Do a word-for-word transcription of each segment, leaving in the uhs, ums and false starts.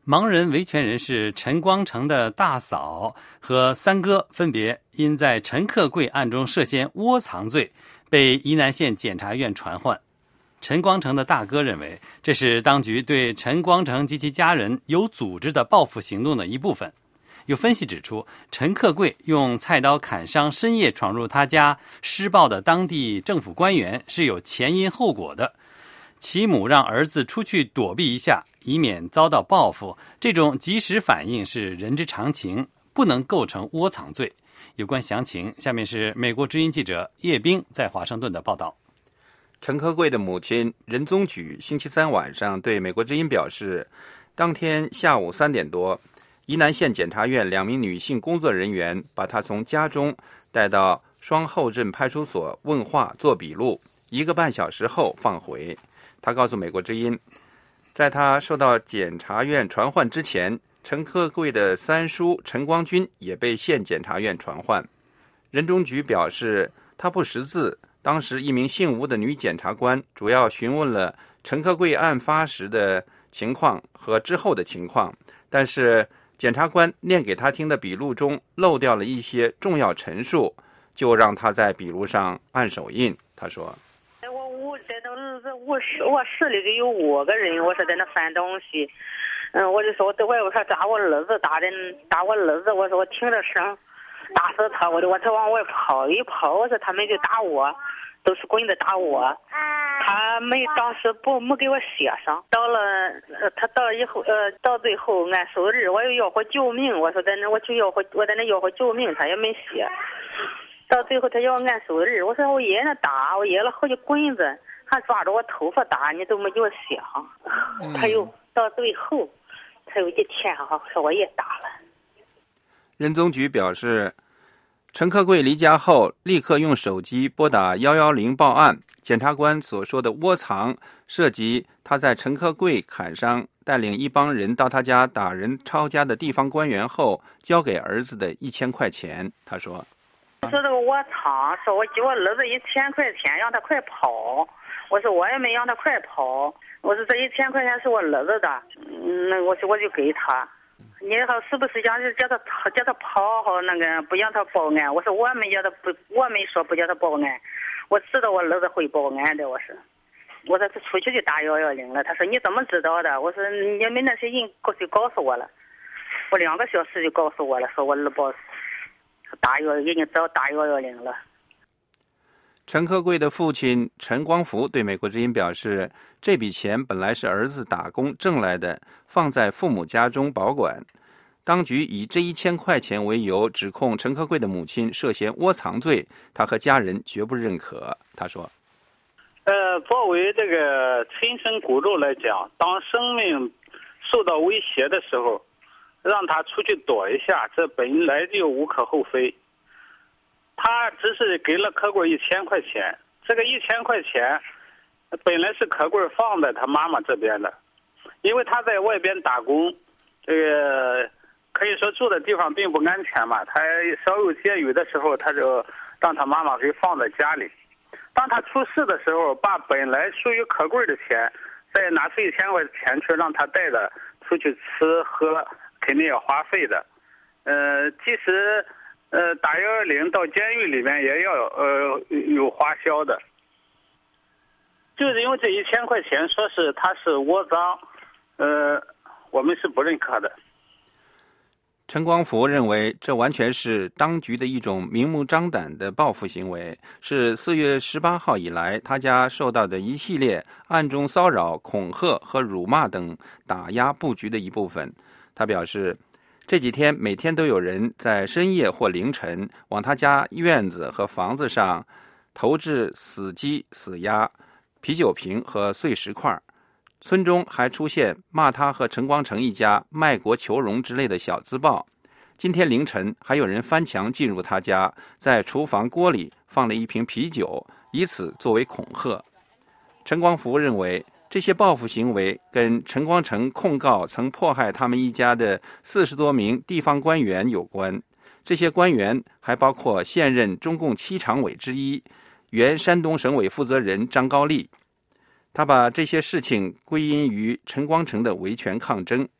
盲人维权人士陈光诚的大嫂和三哥分别因在陈克贵案中涉嫌窝藏罪，被宜南县检察院传唤。陈光诚的大哥认为，这是当局对陈光诚及其家人有组织的报复行动的一部分。有分析指出，陈克贵用菜刀砍伤深夜闯入他家施暴的当地政府官员是有前因后果的。其母让儿子出去躲避一下，以免遭到报复，这种及时反应是人之常情，不能构成窝藏罪。有关详情，下面是美国之音记者叶冰在华盛顿的报道。 陈克贵的母亲任宗举星期三晚上对美国之音表示，当天下午三点多，宜南县检察院两名女性工作人员把她从家中带到双后镇派出所问话做笔录，一个半小时后放回。他告诉美国之音，在他受到检察院传唤之前，陈克贵的三叔陈光军也被县检察院传唤。任中局表示，他不识字，当时一名姓吴的女检察官主要询问了陈克贵案发时的情况和之后的情况，但是检察官念给他听的笔录中漏掉了一些重要陈述，就让他在笔录上按手印。他说， 在那儿子卧室卧室里有五个人，我说在那翻东西，嗯，我就说我在外边说打我儿子，打的打我儿子，我说我听着声，打死他，我就我才往外跑，一跑我说他们就打我，都是棍子打我，他没当时不没给我写上，到了呃他到以后呃到最后按手日我又要回救命，我说在那我去要回我在那要回救命，他也没写。到最后他要按手日，我说我爷那打，我爷了好几棍子，还抓着我头发打，你都没给我写上。嗯、他又到最后，他有一天哈说我也打了。 任宗局表示，陈克贵离家后立刻用手机拨打一一零报案。检察官所说的窝藏，涉及他在陈克贵砍伤带领一帮人到他家打人抄家的地方官员后，交给儿子的一千块钱。他说。 说这个窝藏，说我给我儿子一千块钱让他快跑，我说我也没让他快跑，我说这一千块钱是我儿子的，嗯，那我说我就给他，你好是不是想是叫他叫他跑好那个不让他报案？我说我没叫他不，我没说不叫他报案，我知道我儿子会报案的，我说，我说他出去就打幺幺零了，他说你怎么知道的？我说你们那些人就告诉我了，我两个小时就告诉我了，说我儿报。打幺已经早打幺幺零了。 陈克贵的父亲陈光福对美国之音表示，这笔钱本来是儿子打工挣来的，放在父母家中保管。当局以这一千块钱为由，指控陈克贵的母亲涉嫌窝藏罪，他和家人绝不认可。他说：“ 呃，作为这个亲生骨肉来讲，当生命受到威胁的时候。”让他出去躲一下，这本来就无可厚非。他只是给了克贵一千块钱，这个一千块钱本来是克贵放在他妈妈这边的，因为他在外边打工，这个可以说住的地方并不安全嘛。他稍有借雨的时候，他就让他妈妈给放在家里。当他出事的时候，把本来属于克贵的钱，再拿出一千块钱去让他带着出去吃喝。肯定要花费的，呃，即使呃打幺幺零到监狱里面也要呃有花销的，就是因为这一千块钱说是他是窝赃，呃，我们是不认可的。 陈光福认为，这完全是当局的一种明目张胆的报复行为，是四月十八号以来他家受到的一系列暗中骚扰、恐吓和辱骂等打压布局的一部分。他表示，这几天每天都有人在深夜或凌晨往他家院子和房子上投掷死鸡、死鸭、啤酒瓶和碎石块。村中还出现骂他和陈光诚一家卖国求荣之类的小自报。今天凌晨还有人翻墙进入他家，在厨房锅里放了一瓶啤酒，以此作为恐吓。陈光福认为，这些报复行为跟陈光诚控告曾迫害他们一家的四十多名地方官员有关。这些官员还包括现任中共七常委之一、原山东省委负责人张高丽。他把这些事情归因于陈光诚的维权抗争。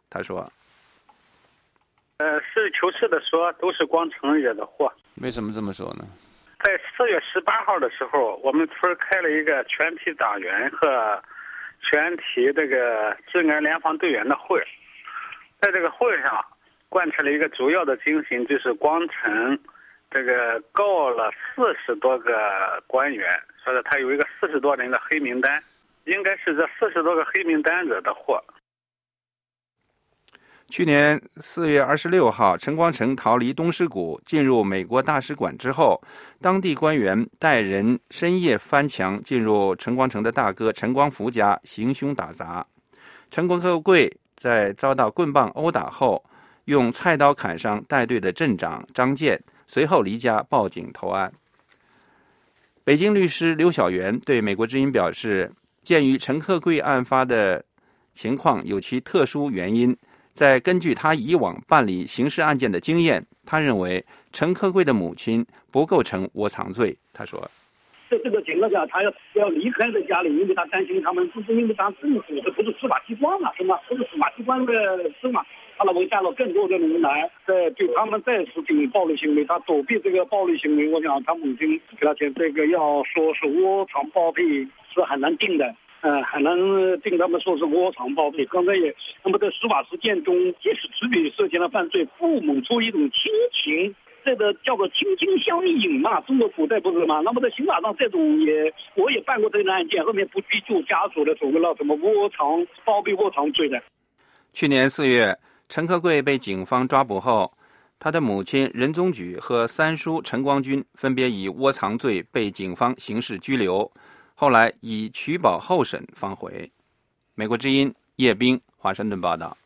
他说：“ 呃，实事求是的说，都是光成惹的祸。 为什么这么说呢？ 在四月十八号的时候，我们村开了一个全体党员和全体这个治安联防队员的会，在这个会上贯彻了一个主要的精神，就是光城这个告了四十多个官员，说的他有一个四十多人的黑名单，应该是这四十多个黑名单惹的祸。” 去年四月二十六号，陈光诚逃离东势谷，进入美国大使馆之后，当地官员带人深夜翻墙进入陈光诚的大哥陈光福家，行凶打砸。陈光克贵在遭到棍棒殴打后，用菜刀砍伤带队的镇长张健，随后离家报警投案。北京律师刘晓元对美国之音表示，鉴于陈克贵案发的情况有其特殊原因，在根据他以往办理刑事案件的经验，他认为陈克贵的母亲不构成窝藏罪。他说：“ 在这个情况下，他要要离开这家里，因为他担心他们不是因为他政府，这不是司法机关嘛，是吗？不是司法机关的事嘛，他认为加了更多的人来，在对他们再次进行暴力行为，他躲避这个暴力行为，我想他母亲给他讲，这个要说是窝藏包庇是很难定的。”呃，很难定他们说是窝藏包庇。刚才也，那么在司法实践中，即使子女涉嫌了犯罪，父母出一种亲情，这个叫做亲亲相隐嘛，中国古代不是吗？那么在刑法上，这种也我也办过这个案件，后面不追究家属的所谓了什么窝藏包庇窝藏罪的。 去年四月，陈克贵被警方抓捕后，他的母亲任宗举和三叔陈光军分别以窝藏罪被警方刑事拘留。后来以取保候审放回。美国之音叶冰华盛顿报道。